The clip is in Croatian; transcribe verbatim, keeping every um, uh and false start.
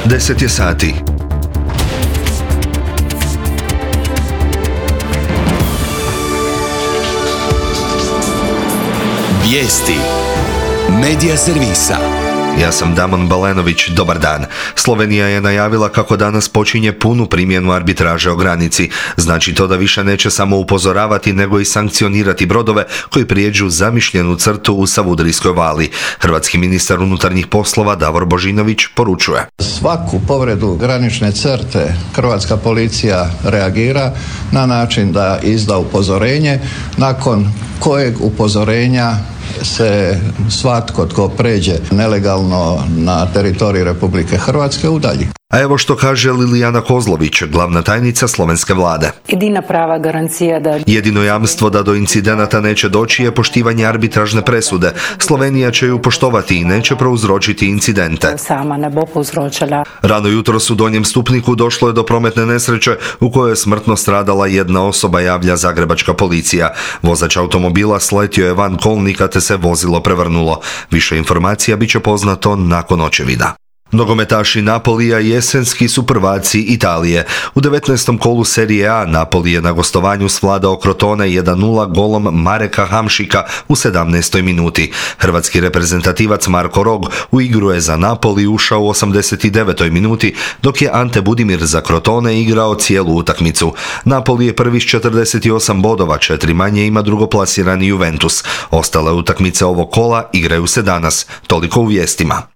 deset je sati. Vijesti Medija servisa. Ja sam Damon Balenović, dobar dan. Slovenija je najavila kako danas počinje punu primjenu arbitraže o granici. Znači to da više neće samo upozoravati nego i sankcionirati brodove koji prijeđu zamišljenu crtu u Savudrijskoj vali. Hrvatski ministar unutarnjih poslova Davor Božinović poručuje: Svaku povredu granične crte hrvatska policija reagira na način da izda upozorenje, nakon kojeg upozorenja se svatko tko pređe nelegalno na teritorij Republike Hrvatske udalji. A evo što kaže Lilijana Kozlović, glavna tajnica slovenske vlade. Jedina prava garancija da... Jedino jamstvo da do incidenata neće doći je poštivanje arbitražne presude. Slovenija će ju poštovati i neće prouzročiti incidente. Sama ne bo povzročala. Rano jutros u Donjem Stupniku došlo je do prometne nesreće u kojoj je smrtno stradala jedna osoba, javlja zagrebačka policija. Vozač automobila sletio je van kolnika te se vozilo prevrnulo. Više informacija bit će poznato nakon očevida. Nogometaši Napolija jesenski su prvaci Italije. U devetnaestom kolu Serije A Napoli je na gostovanju svladao Crotone jedan nula golom Mareka Hamšika u sedamnaestoj minuti. Hrvatski reprezentativac Marko Rog u igru je za Napoli ušao u osamdeset devetoj minuti, dok je Ante Budimir za Crotone igrao cijelu utakmicu. Napoli je prvi s četrdeset osam bodova, četiri manje ima drugoplasirani Juventus. Ostale utakmice ovog kola igraju se danas. Toliko u vijestima.